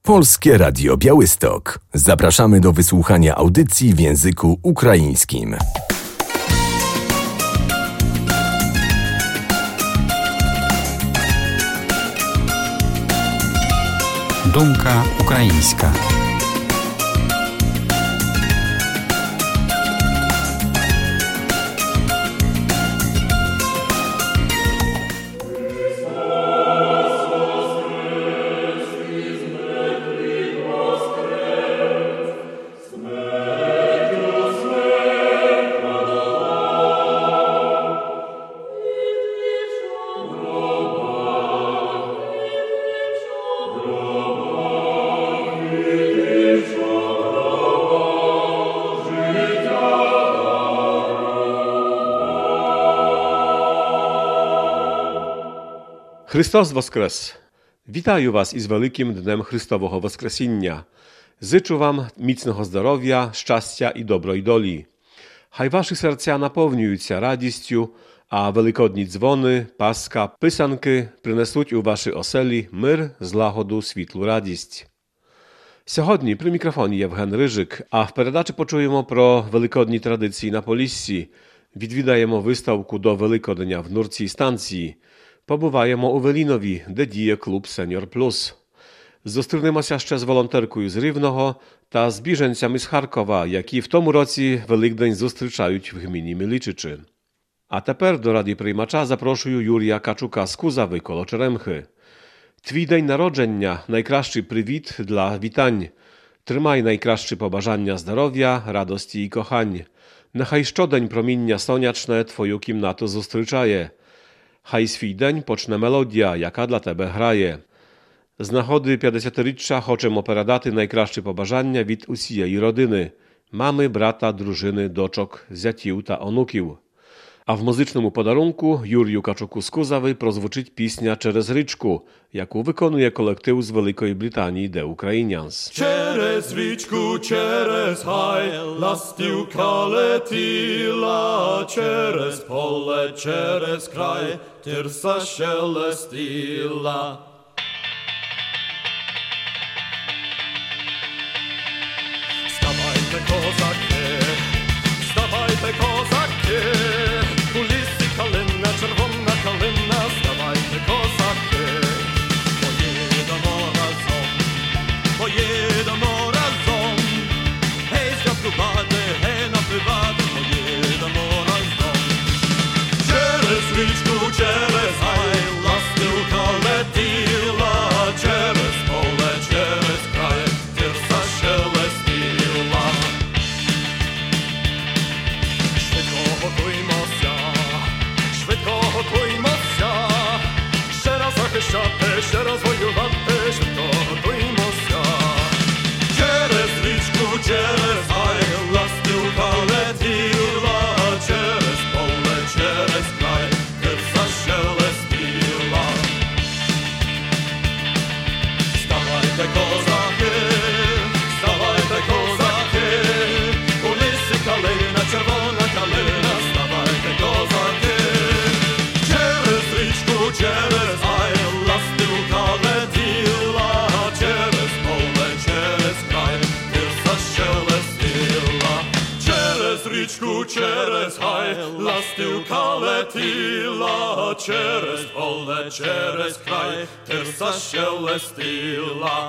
Polskie Radio Białystok. Zapraszamy do wysłuchania audycji w języku ukraińskim. Думка українська. Христос Воскрес! Вітаю вас із великим Днем Христового Воскресіння. Зичу вам міцного здоров'я, щастя і доброї долі. Хай ваші серця наповнюються радістю, а великодні дзвони, паска, писанки принесуть у ваші оселі мир, злагоду, світлу радість. Сьогодні при мікрофоні Євген Рижик, а в передачі почуємо про великодні традиції на Поліссі, відвідаємо виставку до Великодня в Нурцій станції, побуваємо у Велінові, де діє клуб Сеньор Плюс. Зустрінемося ще з волонтеркою з Рівного та з біженцями з Харкова, які в тому році Великдень зустрічають в гміні Мілічичі. А тепер до радіоприймача запрошую Юрія Качука з Кузави коло Черемхи. Твій день народження – найкращий привіт для вітань. Тримай найкращі побажання здоров'я, радості і кохань. Нехай щодень проміння сонячне твою кімнату зустрічає. Хай свій день почне мелодія, яка для тебе грає. З нагоди 50-річчя хочемо передати найкращі побажання від усієї родини – мами, брата, дружини, дочок, зятів та онуків. А в музичному подарунку Юрію Качуку з Кузави прозвучить пісня «Через річку», яку виконує колектив з Великої Британії «The Ukrainians». Через річку, через гай, ластівка летіла, через поле, через край, тирса шелестіла. Вставайте, козаки, вставайте, козаки, у лісі калина, червона калина, вставайте, козаки, поїдемо разом, гей, святкувати, гей, напивати, поїдемо разом. Через річку, через гай, ластівка летіла, через поле, через край, тирса шелестіла. Швидко готуймося, ще раз захищати, ще раз воювати, швидко готуймося. Через річку, через гай, ластівка летіла, через поле, через край, тирса шелестіла. Вставайте, козаки, у лісі калина, червона калина, вставайте, козаки. Через річку, через гай, ластівка летіла, через поле, через край, тирса шелестіла. Через річку, через гай, ластівка летіла, через поле, через край, тирса шелестіла.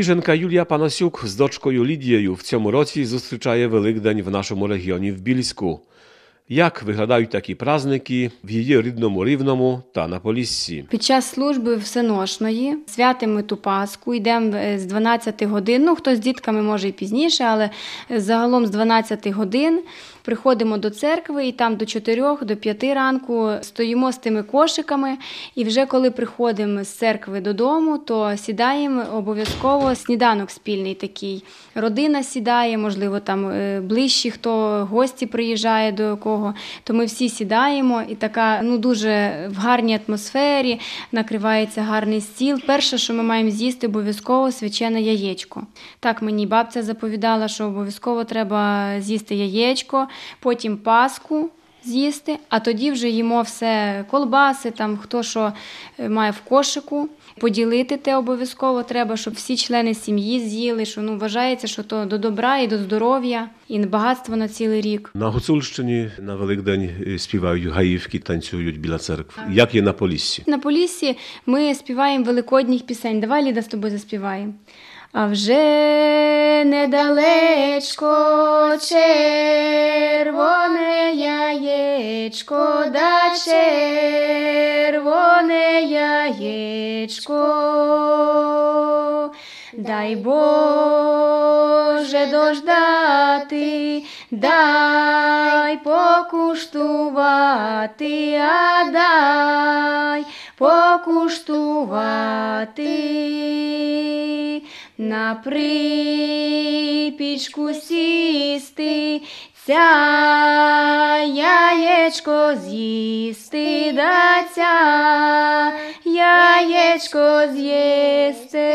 Біженка Юлія Панасюк з дочкою Лідією в цьому році зустрічає Великдень в нашому регіоні в Більську. Як виглядають такі праздники в її рідному Рівному та на Поліссі? Під час служби всеношної святимо ту Пасху, йдемо з 12 годин, хтось з дітками може і пізніше, але загалом з 12 годин приходимо до церкви і там до 4, до 5 ранку стоїмо з тими кошиками, і вже коли приходимо з церкви додому, то сідаємо обов'язково сніданок спільний такий. Родина сідає, можливо, там ближчі, хто гості приїжджає до кого, то ми всі сідаємо і така, дуже в гарній атмосфері, накривається гарний стіл. Перше, що ми маємо з'їсти, обов'язково свячене яєчко. Так мені бабця заповідала, що обов'язково треба з'їсти яєчко, потім Пасху з'їсти, а тоді вже їмо все, колбаси, там хто що має в кошику. Поділити те обов'язково треба, щоб всі члени сім'ї з'їли, що вважається, що то до добра і до здоров'я, і багатство на цілий рік. На Гуцульщині на Великдень співають гаївки, танцюють біля церкви. Як є на Поліссі? На Поліссі ми співаємо великодніх пісень. Давай, Ліда, з тобою заспіваємо. А вже недалечко червоне яєчко, да червоне яєчко. Дай Боже дождати, дай покуштувати, а дай покуштувати. На припічку сісти, ця яєчко з'їсти, да ця яєчко з'їсти.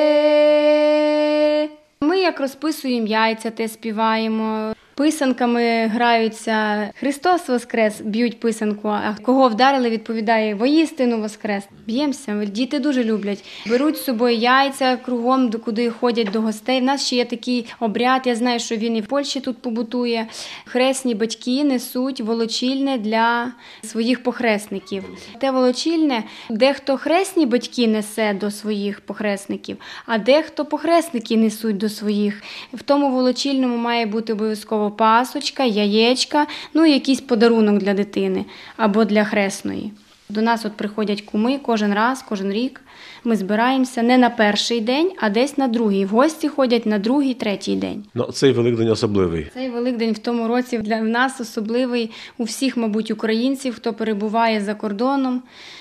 Ми як розписуємо яйця, те співаємо. Писанками граються «Христос воскрес», б'ють писанку, а кого вдарили, відповідає «Воістину воскрес». Б'ємося, діти дуже люблять. Беруть з собою яйця кругом, куди ходять до гостей. У нас ще є такий обряд, я знаю, що він і в Польщі тут побутує. Хресні батьки несуть волочільне для своїх похресників. Те волочільне, дехто хресні батьки несе до своїх похресників, а дехто похресники несуть до своїх. В тому волочільному має бути обов'язково пасочка, яєчка, і якийсь подарунок для дитини або для хресної. До нас приходять куми кожен рік. Ми збираємося не на перший день, а десь на другий. В гості ходять на другий, третій день. Цей Великдень особливий. Цей Великдень в тому році для нас особливий у всіх, мабуть, українців, хто перебуває за кордоном.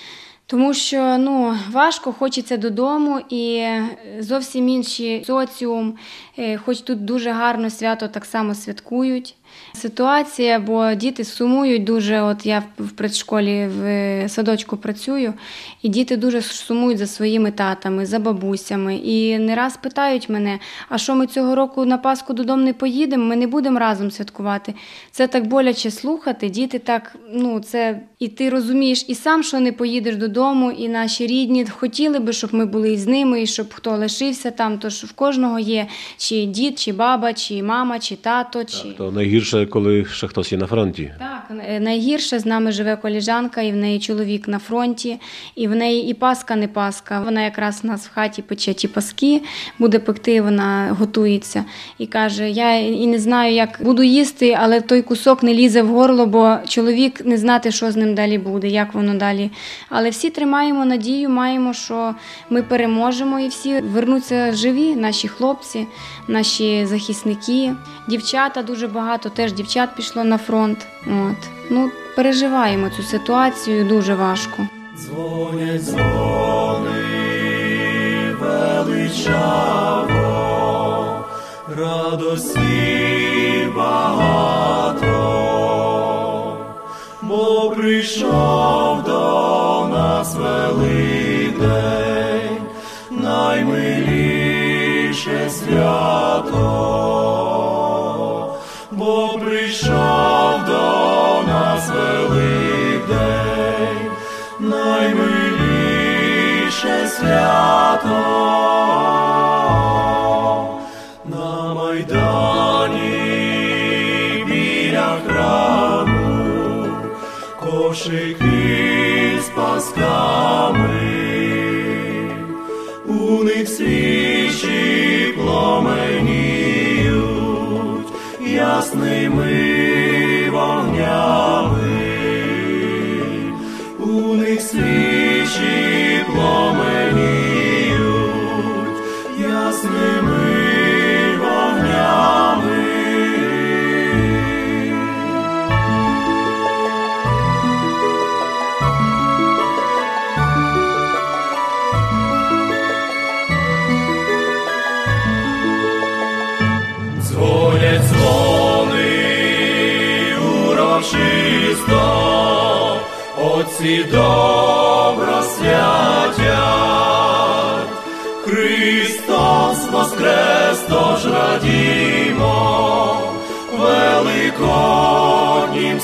Тому що важко, хочеться додому, і зовсім інший соціум, хоч тут дуже гарно свято так само святкують. Ситуація, бо діти сумують дуже, я в предшколі, в садочку працюю, і діти дуже сумують за своїми татами, за бабусями. І не раз питають мене, а що ми цього року на Пасху додому не поїдемо, ми не будемо разом святкувати. Це так боляче слухати, діти так, це, і ти розумієш і сам, що не поїдеш додому, і наші рідні хотіли би, щоб ми були із ними, і щоб хто лишився там, тож в кожного є чи дід, чи баба, чи мама, чи тато. То найгірше, коли ще хтось є на фронті. Так, найгірше, з нами живе колежанка, і в неї чоловік на фронті, і в неї і Пасха не Пасха. Вона якраз у нас в хаті пече ті паски, буде пекти, вона готується. І каже, я і не знаю, як буду їсти, але той кусок не лізе в горло, бо чоловік не знати, що з ним далі буде, як воно далі. Але всі тримаємо надію, маємо, що ми переможемо, і всі вернуться живі, наші хлопці, наші захисники. Дівчата дуже багато, теж дівчат пішло на фронт. Переживаємо цю ситуацію, дуже важко. Дзвонять дзвони величаво, радості багато, бо прийшов до нас Великдень, наймиліше свято. Бо прийшов до нас Великдень, наймиліше свято. На Майдані біля храму кошики з пасками, у них свічі ясними вогнями, у них свічі пламеніють ясними вогнями. Дзвонять дзвони урочисто, отці добро святять. Христос воскрес, тож радімо великоднім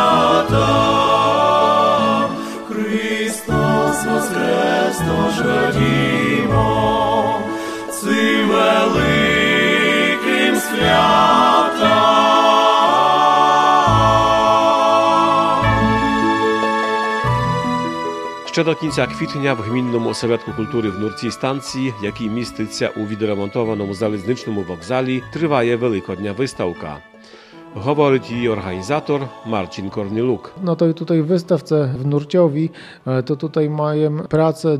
святам. Христос воскрес, тож радімо цим великим святам. Ще до кінця квітня в Гмінному осередку культури в Нурці станції, який міститься у відремонтованому залізничному вокзалі, триває Великодня виставка. Говорить її організатор Marcin Kornieluk. Na tej tutaj wystawce w Nurciowi to tutaj mają pracę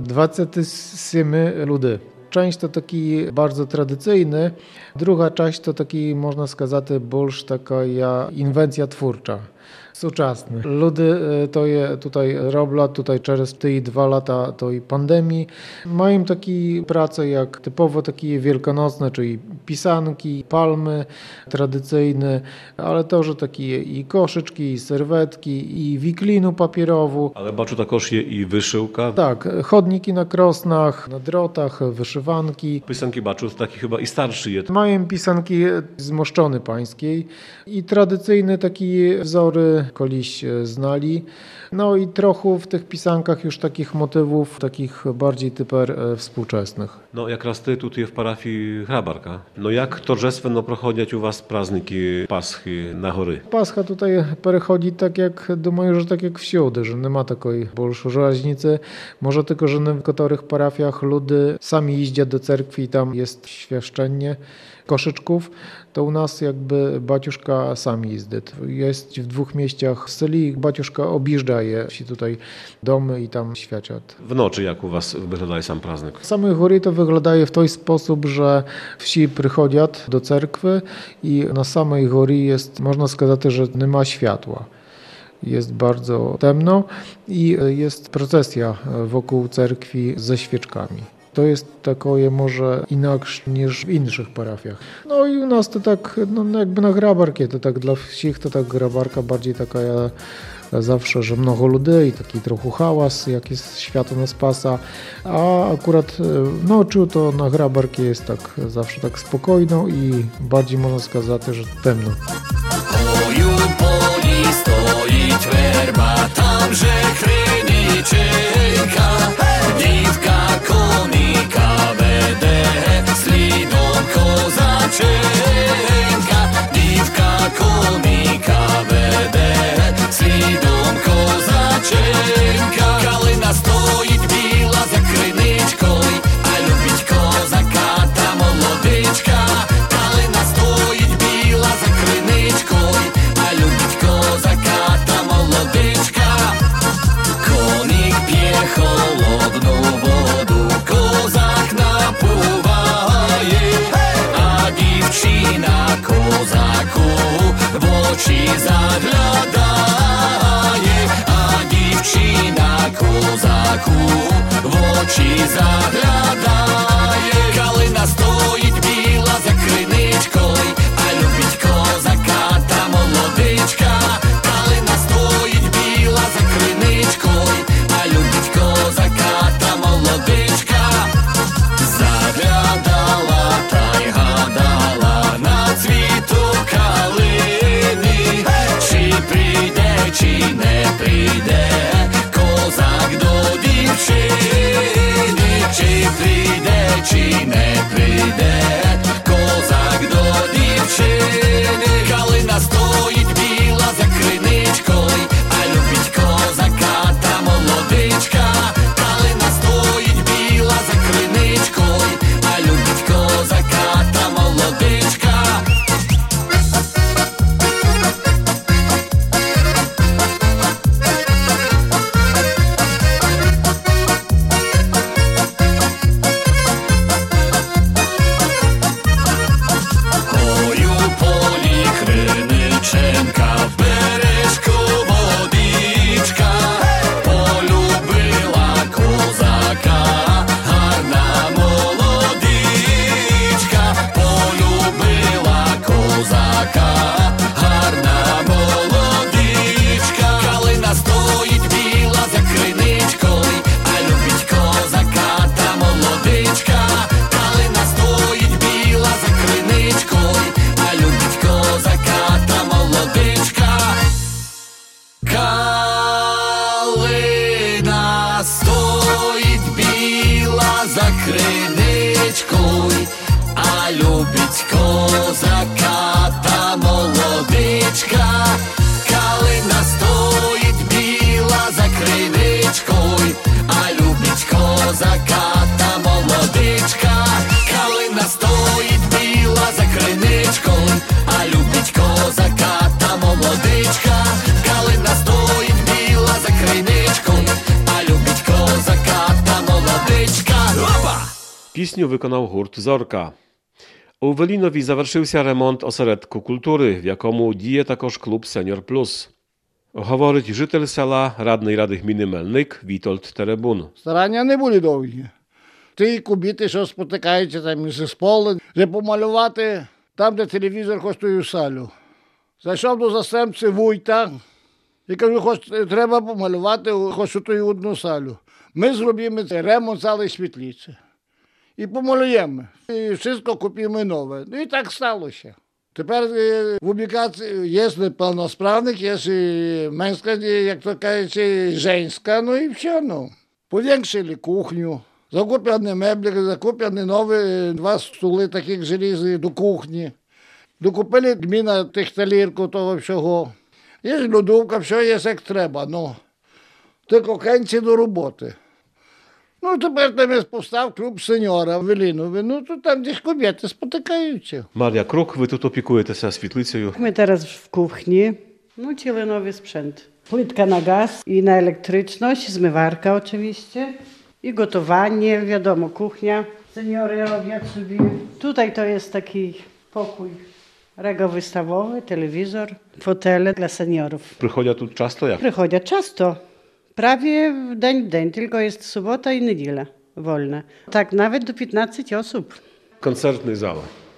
27 ludzi. Część to taki bardzo tradycyjny, druga część to taki, można сказати, більш така інвенція twórcza. Сучасне. Люди то є tutaj роблять tutaj через ті 2 lata тої пандемії. Маємо такі праці, як typowo такі wielkanocne, czyli pisanki, palmy tradycyjne, ale też takie i koszyczki, i serwetki, i wiklinu papierową. Ale бачу, також є і вишивка. Tak, chodniki na krosnach, na drotach, wyszywanki. Писанки бачу, такі chyba і старші є. Mają pisanki z Moszczony Pańskiej i tradycyjne takie wzory koliś znali. No i trochę w tych pisankach już takich motywów, takich bardziej typer współczesnych. No якраз ти тут є в парафії Грабарка. No jak торжественно проходять у вас праздники Пасхи на гори? Pascha tutaj переходzi tak jak, думаю, że tak jak всюди, że nie ma takiej більшої różnicy. Może tylko, że w niektórych parafiach ludzie sami jeździą do cerkwi i tam jest świeszczenie koszyczków, to u nas jakby baciuszka sam jeździ. Jest w 2 mieściach w Syli, baciuszka objeżdża je tutaj domy i tam święciać. W nocy jak u was wygląda sam праздник? W samej góry to wygląda w ten sposób, że wsi przychodzą do cerkwy i na samej góry jest, można сказати, że nie ma światła. Jest bardzo temno i jest procesja wokół cerkwi ze świeczkami. To jest takie może inaczej niż w innych parafiach. No i u nas to tak, no jakby na Grabarkie, to tak dla wsi to tak Grabarka bardziej taka zawsze, że mnogo ludzi i taki trochę hałas, jak jest światło na Spasa, a akurat noczu to na Grabarkie jest tak zawsze tak spokojno i bardziej można сказать, że temno. Стоїть верба, там же криниченька, дівка коника веде, слідом козаченька, дівка коника веде, слідом козаченька. Калина стоїть біла за криничкою, а любить козака та молодичка. Калина стоїть біла за криничкою, а любить козака та молодичка. Коник п'є холодну воду, козак напуває, а дівчина козаку в очі заглядає, а дівчина козаку в очі заглядає. Калина стоїть біла за криничкою, а любить козака та молодичка. Калина стоїть біла за криничкою, а любить козака та молодичка. Заглядала та й гадала на цвіту калини, чи прийде, чи не прийде козак до дівчини, чи Пісню виконав гурт «Зорка». У Велінові завершився ремонт осередку культури, в якому діє також клуб «Senior Plus». Говорить житель села, радний ради гміни Мельник Вітольд Теребун. Старання не були довгі. Ті кубіти, що спотикаються там із поля, де помалювати там, де телевізор коштує в салю. Зайшов до заступниці Вуйта і кажу, треба помалювати хоч ту одну салю. Ми зробимо ремонт зали світлиці. І помалюємо. І все купимо нове. Ну і так сталося. Тепер в облікації є неповносправник, є і менська, як то кажуть, і женська, ну і все. Ну. Повіншили кухню, закупили меблі, закупили нові 2 стули таких желізних до кухні. Докупили гміна тих талірку, того всього. Є льодовка, все є як треба, ну. Тільки кінці до роботи. Ну, тепер там є постав клуб сеньора в Велінові. Ну, то там десь куб'яти спотикаються. Марія Крук, ви тут опікуєтеся світлицею. Ми зараз в кухні. Ну, цілий новий спrzęt. Płytka na gaz i na elektryczność, zmywarka oczywiście i gotowanie, wiadomo, kuchnia. Seniory robią sobie. Tutaj to jest taki pokój, regał wystawowy, telewizor, fotele dla seniorów. Приходять тут часто як? Przychodzą często, prawie w dzień, tylko jest sobota i niedziela wolna. Tak, nawet do 15 osób. Концертний зал.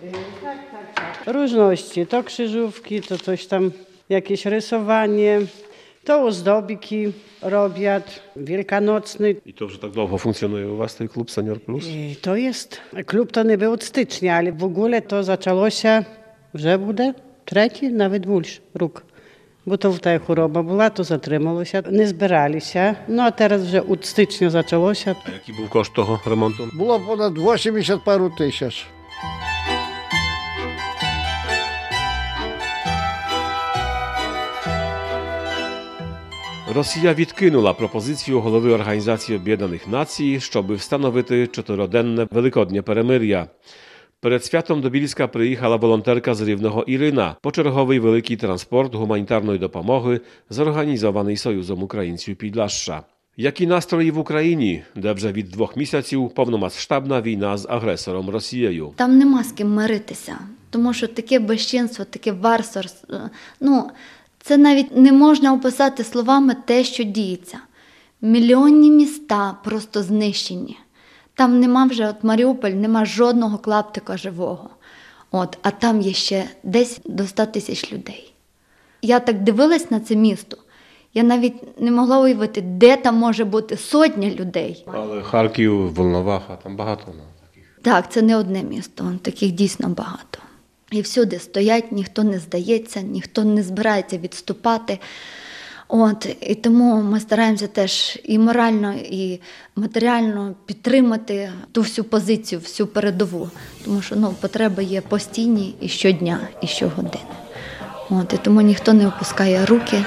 Różności, to krzyżówki, to coś tam, jakieś rysowanie, to ozdobiki robią, wielkanocny. І то вже так довго функціонує у вас той клуб «Senior Plus»? I to jest, klub to nie był od stycznia, ale w ogóle to zaczęło się, że буде третій, навіть більше, рік. Бо то та хвороба була, то затрималося, не збиралися. Ну, а зараз вже від стичня почалося. А який був кошт того ремонту? Було понад 80 пару тисяч. Росія відкинула пропозицію голови Організації Об'єднаних Націй, щоб встановити 4-денне Великоднє перемир'я. Перед святом до Більська приїхала волонтерка з Рівного Ірина по черговий великий транспорт гуманітарної допомоги, зорганізований Союзом українців Підляшша. Які настрої в Україні, де вже від 2 місяців повномасштабна війна з агресором Росією? Там нема з ким миритися, тому що таке безчинство, таке варварство, це навіть не можна описати словами те, що діється. Мільйонні міста просто знищені. Там нема вже, Маріуполь, нема жодного клаптика живого. А там є ще десь до 100 тисяч людей. Я так дивилась на це місто, я навіть не могла уявити, де там може бути сотня людей. Але Харків, Волноваха, там багато таких. Так, це не одне місто, таких дійсно багато. І всюди стоять, ніхто не здається, ніхто не збирається відступати. І тому ми стараємося теж і морально, і матеріально підтримати ту всю позицію, всю передову. Тому що потреби є постійні і щодня, і щогодини. І тому ніхто не опускає руки.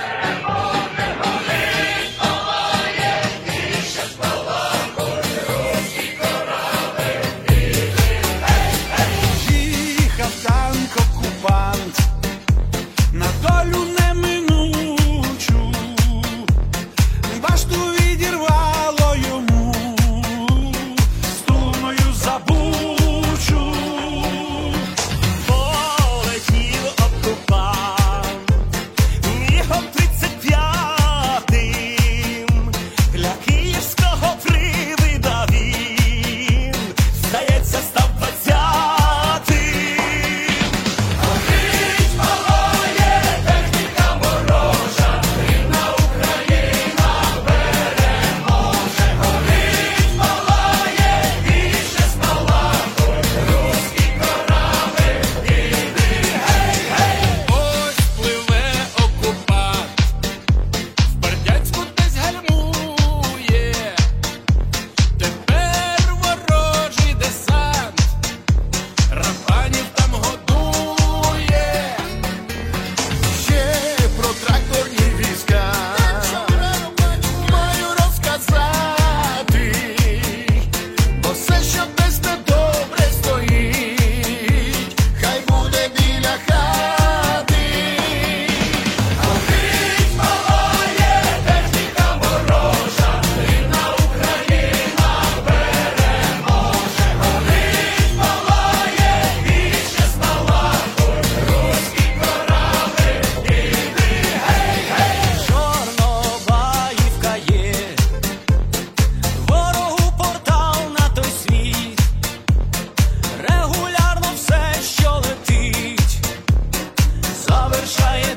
Полетів окупант, мігом 30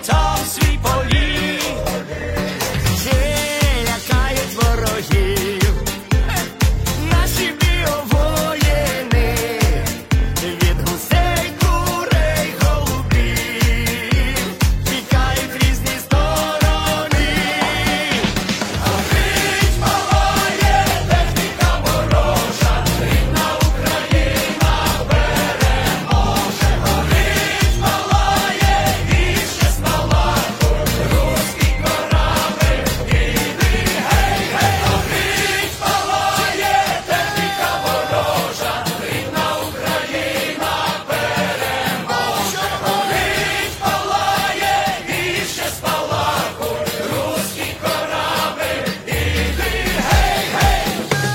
золотом свій полі, ще лякають ворогів наші біовоїни від гусей, курей, голубів, тікають різні сторони. Горить палає техніка ворожа, рідна Україна переможе. Горить палає і ще спалахує руський корабель, іди гей, гей. Горить палає техніка ворожа, рідна Україна переможе. Горить палає і ще спалахує руський корабель, іди гей, гей.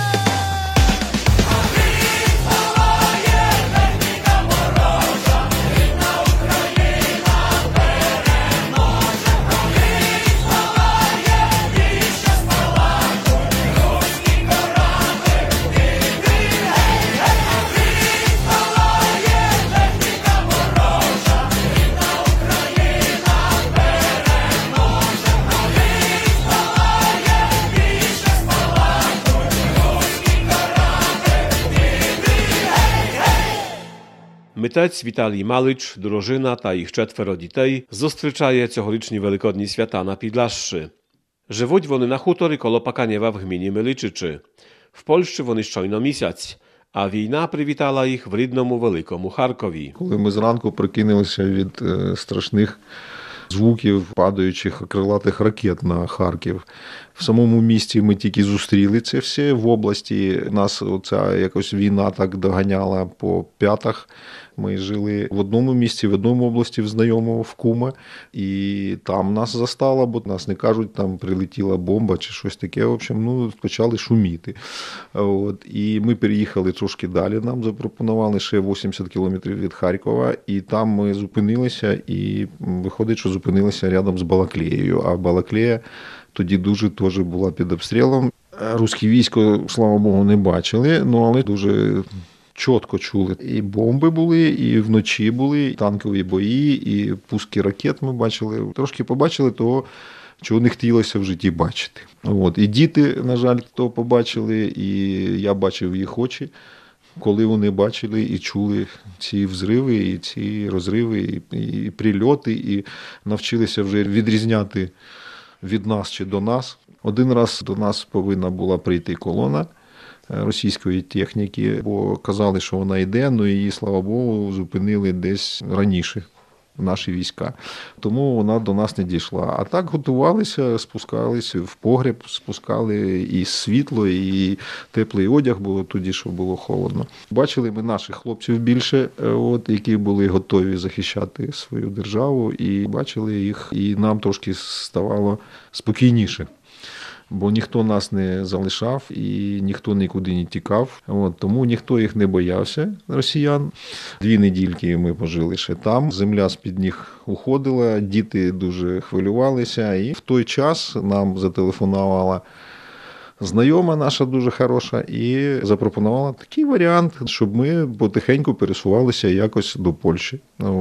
Горить палає техніка ворожа, рідна Україна переможе. Горить палає і ще спалахує руський корабель, іди гей, гей. Горить палає техніка ворожа, рідна Україна переможе. Горить палає і ще спалахує руський корабель, іди гей, гей. Митець Віталій Малич, дружина та їх 4 дітей зустрічає цьогорічні Великодні свята на Підлашши. Живуть вони на хуторі коло Паканєва в гміні Миличичі. В Польщі вони щойно місяць, а війна привітала їх в рідному великому Харкові. Коли ми зранку прокинулися від страшних звуків падаючих крилатих ракет на Харків. В самому місті ми тільки зустріли це все. В області нас оця якось війна так доганяла по п'ятах. Ми жили в одному місці, в одному області, в знайомому, в Куме. І там нас застало, бо нас не кажуть, там прилетіла бомба чи щось таке. В общем, почали шуміти. І ми переїхали трошки далі. Нам запропонували ще 80 кілометрів від Харкова. І там ми зупинилися, і виходить, що зупинилися рядом з Балаклеєю. А Балаклея тоді дуже теж була під обстрілом. Русське військо, слава Богу, не бачили, але дуже чітко чули. І бомби були, і вночі були, і танкові бої, і пуски ракет ми бачили. Трошки побачили того, чого не хотілося в житті бачити. І діти, на жаль, то побачили, і я бачив їх очі, коли вони бачили і чули ці взриви, і ці розриви, і прильоти, і навчилися вже відрізняти від нас чи до нас. Один раз до нас повинна була прийти колона російської техніки, бо казали, що вона йде, але її, слава Богу, зупинили десь раніше наші війська. Тому вона до нас не дійшла. А так готувалися, спускалися в погреб, спускали і світло, і теплий одяг було тоді, що було холодно. Бачили ми наших хлопців більше, які були готові захищати свою державу, і бачили їх, і нам трошки ставало спокійніше. Бо ніхто нас не залишав і ніхто нікуди не тікав. Тому ніхто їх не боявся, росіян. 2 недільки ми пожили ще там. Земля з-під ніг уходила, діти дуже хвилювалися. І в той час нам зателефонувала знайома наша дуже хороша і запропонувала такий варіант, щоб ми потихеньку пересувалися якось до Польщі,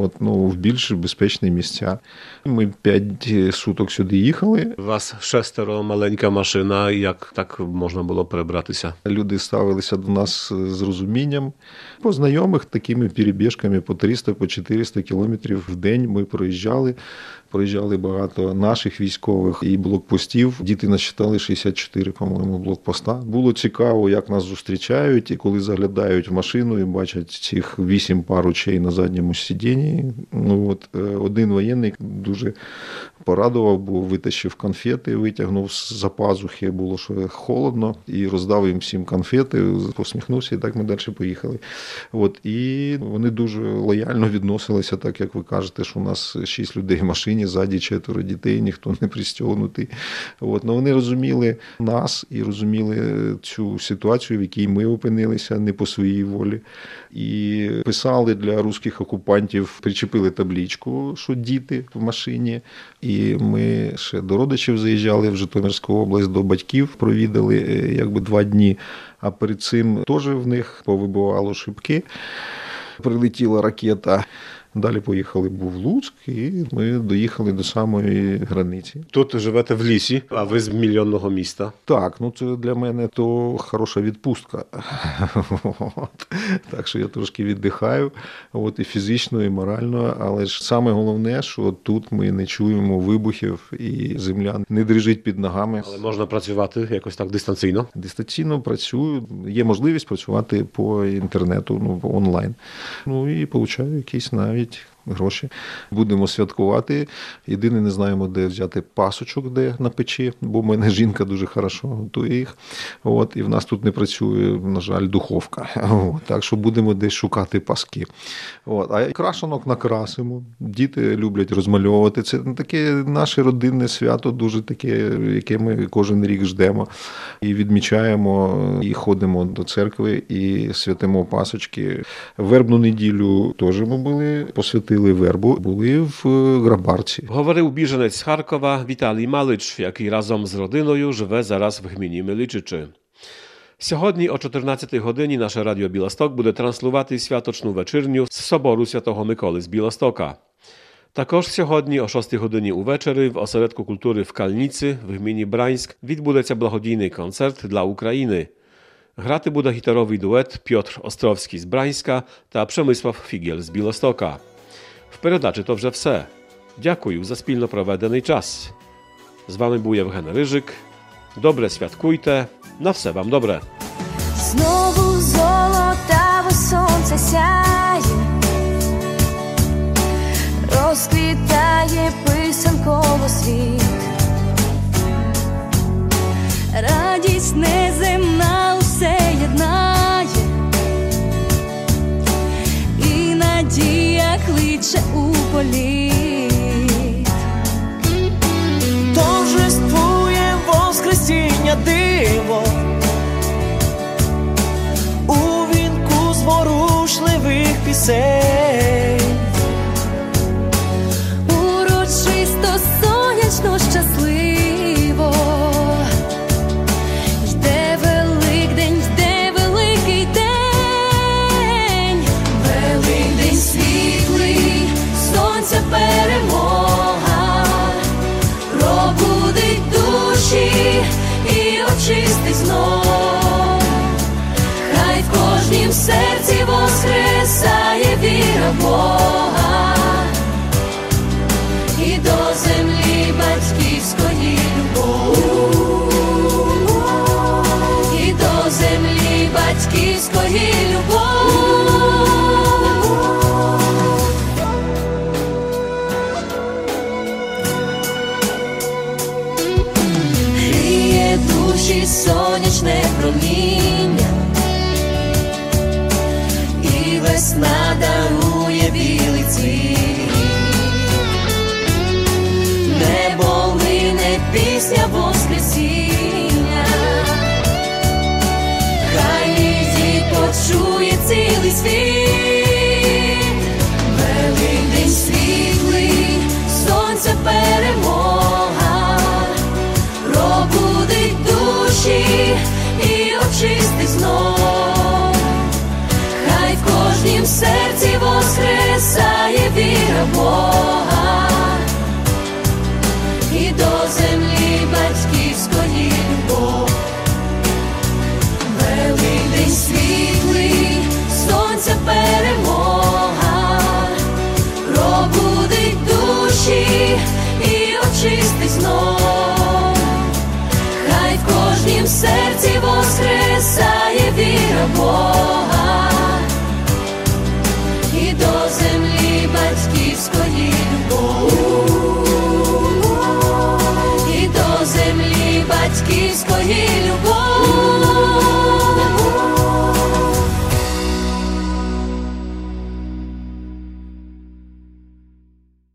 в більш безпечні місця. Ми 5 суток сюди їхали. У вас 6, маленька машина, як так можна було перебратися? Люди ставилися до нас з розумінням. По знайомих такими перебіжками по 300, по 400 кілометрів в день ми проїжджали. Проїжджали багато наших військових і блокпостів. Діти насчитали 64, по-моєму, блокпоста. Було цікаво, як нас зустрічають, і коли заглядають в машину і бачать цих 8 пар очей на задньому сидінні. Один воєнний дуже порадував, бо витащив конфети, витягнув з-за пазухи, було що холодно, і роздав їм всім конфети, посміхнувся, і так ми далі поїхали. І вони дуже лояльно відносилися, так як ви кажете, що у нас 6 людей в машині, ззаді 4 дітей, ніхто не пристягнутий. Вони розуміли нас і розуміли цю ситуацію, в якій ми опинилися не по своїй волі. І писали для русських окупантів, причепили табличку, що діти в машині. І ми ще до родичів заїжджали в Житомирську область, до батьків провідали 2 дні. А перед цим теж в них повибивало шибки. Прилетіла ракета Далі поїхали був в Луцьк, і ми доїхали до самої границі. Тут живете в лісі, а ви з мільйонного міста. Так, це для мене то хороша відпустка. Так що я трошки віддихаю, і фізично, і морально. Але ж саме головне, що тут ми не чуємо вибухів і земля не дрижить під ногами. Але можна працювати якось так дистанційно? Дистанційно працюю. Є можливість працювати по інтернету, онлайн. І получаю якісь навіть гроші. Будемо святкувати. Єдине, не знаємо, де взяти пасочок, де на печі, бо в мене жінка дуже хорошо готує їх. І в нас тут не працює, на жаль, духовка. Так що будемо десь шукати паски. А крашанок накрасимо. Діти люблять розмальовувати. Це таке наше родинне свято, дуже таке, яке ми кожен рік ждемо. І відмічаємо, і ходимо до церкви, і святимо пасочки. Вербну неділю теж ми були, посвятили вербу, були в Грабарці. Говорив біженець з Харкова Віталій Малич, який разом з родиною живе зараз в гміні Миличичі. Сьогодні о 14-й годині наше радіо Білосток буде транслювати святочну вечірню з собору Святого Миколи з Білостока. Також сьогодні о 6-й годині увечері в осередку культури в Кальниці в гміні Браńsk відбудеться благодійний концерт для України. Грати буде гітаровий дует Пьотр Островський з Браńska та Przemysław Figiel з Білостока. В передачі то вже все. Дякую за спільно проведений час. З вами був Євген Рижик. Добре святкуйте. На все вам добре. Знову золотаве сонце сяє, розквітає писанково світ. Радість неземна усе єднає, і надія кличе у політ. Торжествує воскресіння диво у вінку зворушливих пісень. Урочисто, сонячно, щасливо йде Великдень, йде великий день. Великдень світлий, сонця перемога, пробудить душі і очистить знов. Хай в кожнім серці воскресає віра в Бога, і до землі батьківської любов, і до землі батьківської любов. Гріє душі сонячне проміння,